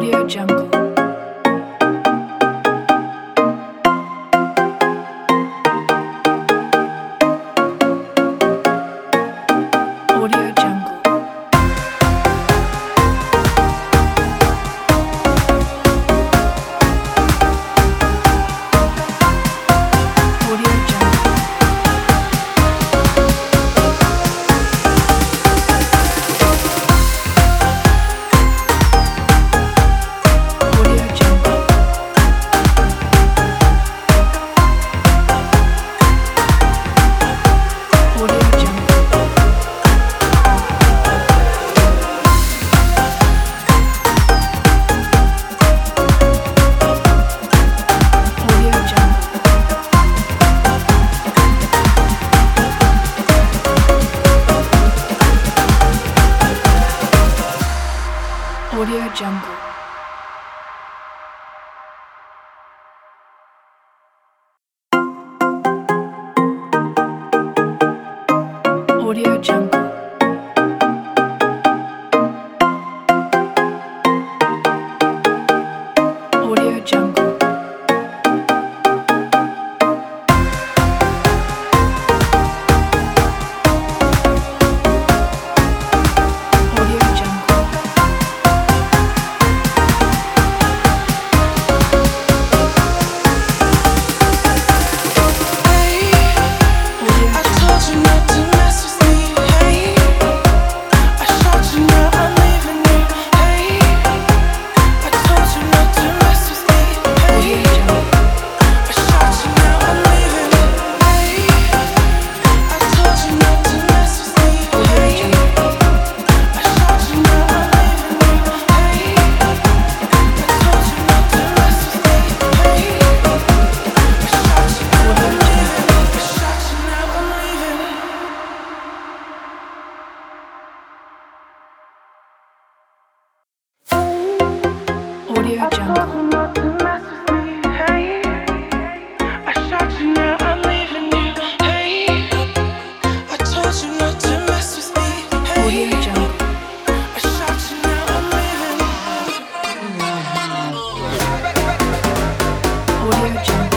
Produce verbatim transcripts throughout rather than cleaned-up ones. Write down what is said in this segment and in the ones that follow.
Audio Jungle. Audio Jungle. Audio Jungle. Audio Jungle. Audio Jungle. Audio Jungle. Audio Jungle. Audio Jungle. Audio Jungle. Audio Jungle. Audio I Jungle. told you not to mess with me, hey. I shot you, now I'm leaving you, hey. I told you not to mess with me, Audio hey. Jungle. I shot you, now I'm leaving you, hey. I told you not to mess with me, Audio hey. Jungle. I shot you, now I'm leaving you, hey. I told you not to mess with me, hey. I shot you, now Audio I'm Jungle. leaving. I shot you, now I'm leaving. Audio Jungle. Not to mess with me, hey. I shot you, now I'm leaving you, hey. I told you not to mess with me, hey. Audio Jungle. I shot you, now I'm leaving. Audio Jungle.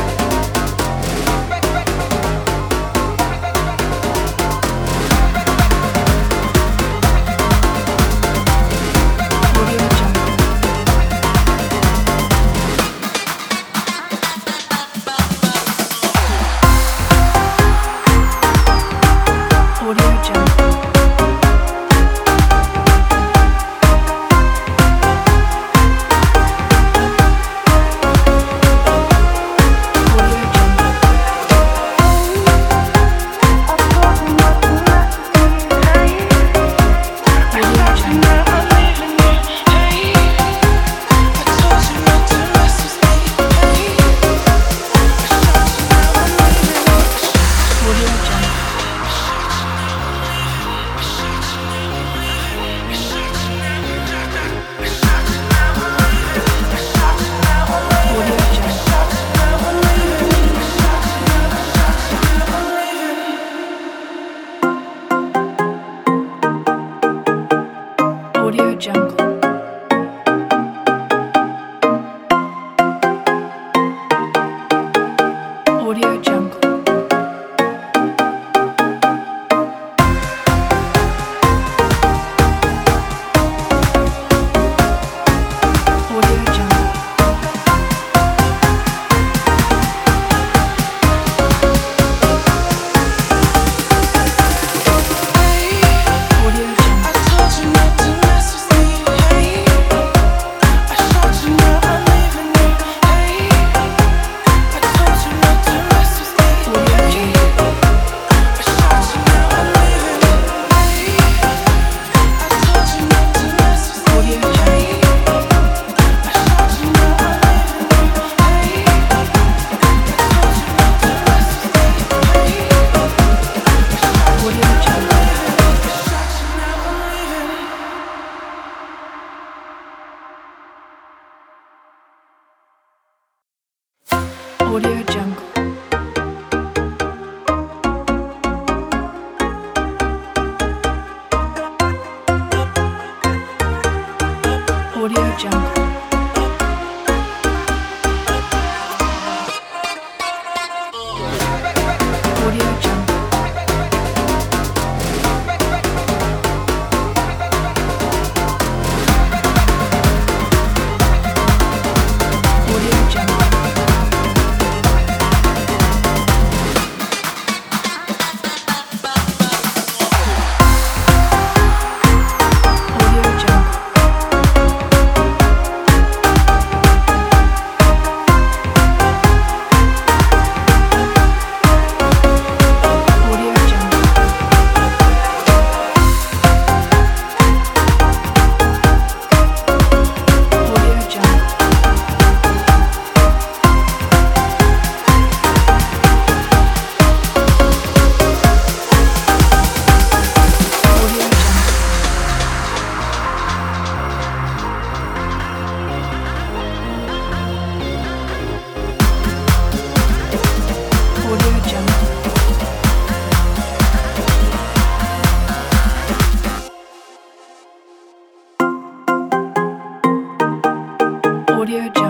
Audio Jungle. Audio Jungle. Audio Jungle. Audio Jungle. Now I'm leaving you, hey. I told you not to mess with me, hey. I shot you, now I'm leaving. Audio Jungle. Audio Jungle. Audio Jungle. Audio Jungle. Audio Jungle. Audio Jungle. I told you not to mess with me, hey. I shot you, now I'm leaving you, hey. I told you not to mess with me, Audio Jungle. I shot you, now I'm leaving you, hey. I told you not to mess with me, Audio Jungle. I shot you, now I'm leaving you, hey. I told you not to mess with me, hey. Audio Jungle. I shot you, now I'm leaving. Audio Jungle. Audio Jungle. Audio Jungle.